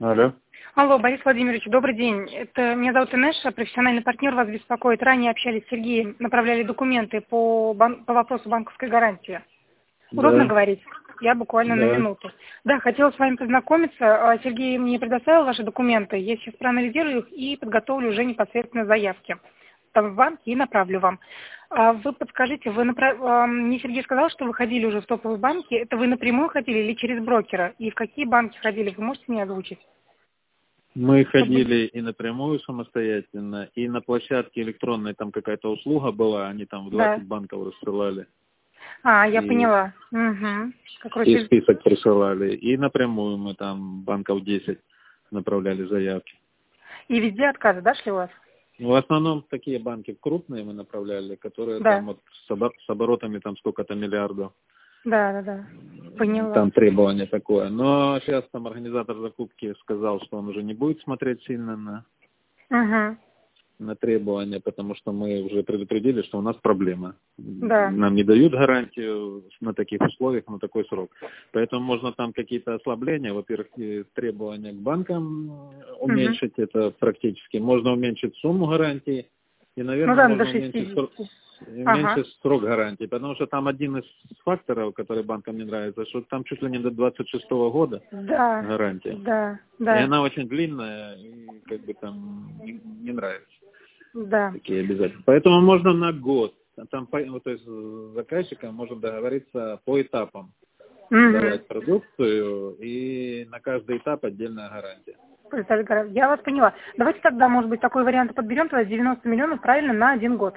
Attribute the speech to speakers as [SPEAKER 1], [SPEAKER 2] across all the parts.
[SPEAKER 1] Алло.
[SPEAKER 2] Алло, Борис Владимирович, добрый день. Меня зовут Инесса, профессиональный партнер вас беспокоит. Ранее общались с Сергеем, направляли документы по вопросу банковской гарантии. Удобно
[SPEAKER 1] Да,
[SPEAKER 2] говорить? Я буквально на
[SPEAKER 1] да.
[SPEAKER 2] минуту. Да, хотела с вами познакомиться. Сергей мне предоставил ваши документы. Я сейчас проанализирую их и подготовлю уже непосредственно заявки там в банк и направлю вам. Вы подскажите, мне Сергей сказал, что вы ходили уже в топовые банки. Это вы напрямую ходили или через брокера? И в какие банки ходили? Вы можете мне озвучить?
[SPEAKER 1] Мы ходили и напрямую самостоятельно, и на площадке электронной там какая-то услуга была, они там в 20
[SPEAKER 2] Да.
[SPEAKER 1] банков рассылали.
[SPEAKER 2] Я
[SPEAKER 1] И,
[SPEAKER 2] поняла. Угу.
[SPEAKER 1] и список присылали. И напрямую мы там банков 10 направляли заявки.
[SPEAKER 2] И везде отказы, да, шли у вас?
[SPEAKER 1] В основном такие банки крупные мы направляли, которые
[SPEAKER 2] Да.
[SPEAKER 1] там вот с оборотами там сколько-то миллиардов.
[SPEAKER 2] Да. Поняла.
[SPEAKER 1] Там требование такое. Но сейчас там организатор закупки сказал, что он уже не будет смотреть сильно на требования, потому что мы уже предупредили, что у нас проблема.
[SPEAKER 2] Да.
[SPEAKER 1] Нам не дают гарантию на таких условиях, на такой срок. Поэтому можно там какие-то ослабления. Во-первых, требования к банкам уменьшить, это практически. Можно уменьшить сумму гарантии. И, наверное,
[SPEAKER 2] до
[SPEAKER 1] можно
[SPEAKER 2] 60.
[SPEAKER 1] уменьшить срок гарантии. Потому что там один из факторов, который банкам не нравится, что там чуть ли не до 26-го года гарантия.
[SPEAKER 2] Да.
[SPEAKER 1] И она очень длинная, и как бы там не нравится.
[SPEAKER 2] Да.
[SPEAKER 1] Такие обязательства. Поэтому можно на год. Там, то есть с заказчиком можно договориться по этапам. Давать продукцию, и на каждый этап отдельная гарантия.
[SPEAKER 2] Я вас поняла. Давайте тогда, может быть, такой вариант подберем, тогда 90 миллионов правильно на 1 год.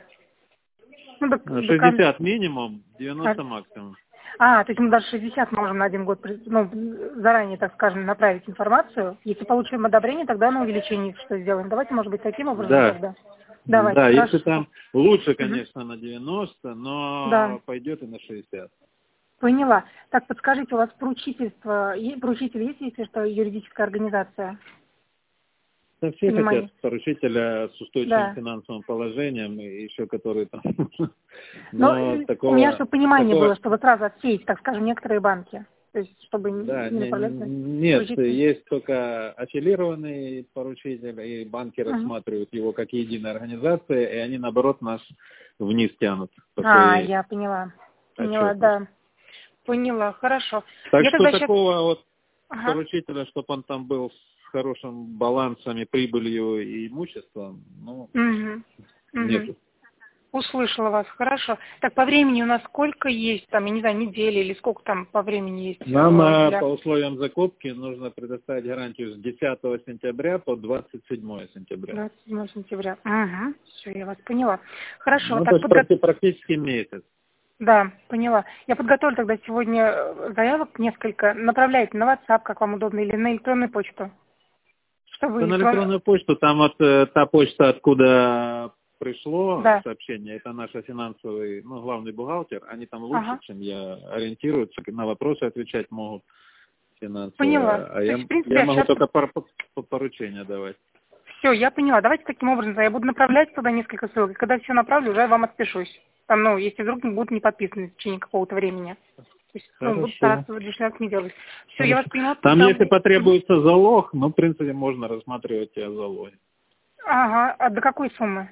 [SPEAKER 1] 60 минимум, 90 максимум.
[SPEAKER 2] То есть мы даже 60 можем на 1 год, заранее, так скажем, направить информацию. Если получим одобрение, тогда на увеличение что сделаем. Давайте, может быть, таким образом тогда. Давайте,
[SPEAKER 1] да,
[SPEAKER 2] хорошо.
[SPEAKER 1] если там лучше, конечно, на 90, но пойдет и на 60.
[SPEAKER 2] Поняла. Так, подскажите, у вас поручитель есть, если что, юридическая организация?
[SPEAKER 1] Да, все хотят поручителя с устойчивым финансовым положением, и еще которые там...
[SPEAKER 2] У меня чтобы понимание было, чтобы сразу отсеять, так скажем, некоторые банки. То есть, чтобы не направляться.
[SPEAKER 1] Нет, есть только аффилированный поручитель, и банки рассматривают его как единая организация, и они, наоборот, нас вниз тянут.
[SPEAKER 2] Я поняла. Да. Поняла, хорошо.
[SPEAKER 1] Так что такого вот поручителя, чтобы он там был с хорошим балансом и прибылью и имуществом, нету.
[SPEAKER 2] Услышала вас, хорошо. Так, по времени у нас сколько есть, там, я не знаю, недели или сколько там по времени есть?
[SPEAKER 1] Нам по условиям закупки нужно предоставить гарантию с 10 сентября по 27 сентября.
[SPEAKER 2] 27 сентября. Все, я вас поняла. Хорошо.
[SPEAKER 1] Так, то есть практически месяц.
[SPEAKER 2] Да, поняла. Я подготовлю тогда сегодня заявок несколько. Направляйте на WhatsApp, как вам удобно, или на электронную почту.
[SPEAKER 1] На электронную почту, там вот та почта, откуда пришло сообщение, это наш финансовый, главный бухгалтер, они там лучше, чем я, ориентируются, на вопросы отвечать могут финансовые.
[SPEAKER 2] Поняла.
[SPEAKER 1] А я могу только поручения давать.
[SPEAKER 2] Все, я поняла. Давайте таким образом, я буду направлять туда несколько ссылок, и когда все направлю, уже вам отпишусь. Там, если вдруг будут не подписаны в течение какого-то времени. То есть, буду стараться лишний раз не делать. Все, я вас поняла.
[SPEAKER 1] Там, если потребуется залог, в принципе, можно рассматривать и о залоге.
[SPEAKER 2] А до какой суммы?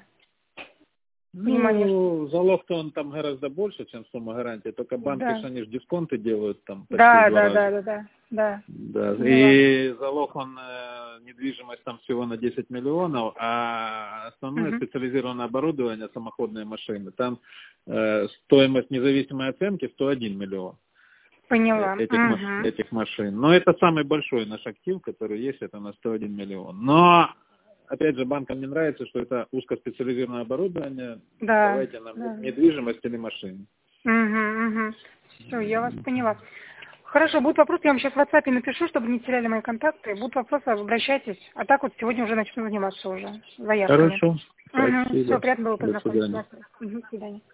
[SPEAKER 1] Залог-то он там гораздо больше, чем сумма гарантии. Только банки, они же дисконты делают там почти
[SPEAKER 2] в
[SPEAKER 1] 2 раза.
[SPEAKER 2] Да.
[SPEAKER 1] И залог, он недвижимость там всего на 10 миллионов, а основное специализированное оборудование, самоходные машины, там стоимость независимой оценки 101 миллион.
[SPEAKER 2] Поняла.
[SPEAKER 1] Этих машин. Но это самый большой наш актив, который есть, это на 101 миллион. Но опять же, банкам не нравится, что это узкоспециализированное оборудование. Давайте нам недвижимость или машины.
[SPEAKER 2] Все, я вас поняла. Хорошо, будут вопросы, я вам сейчас в WhatsApp напишу, чтобы не теряли мои контакты. Будут вопросы, обращайтесь. А так вот сегодня уже начну заниматься уже заявками.
[SPEAKER 1] Хорошо.
[SPEAKER 2] Все, приятно было познакомиться. До свидания.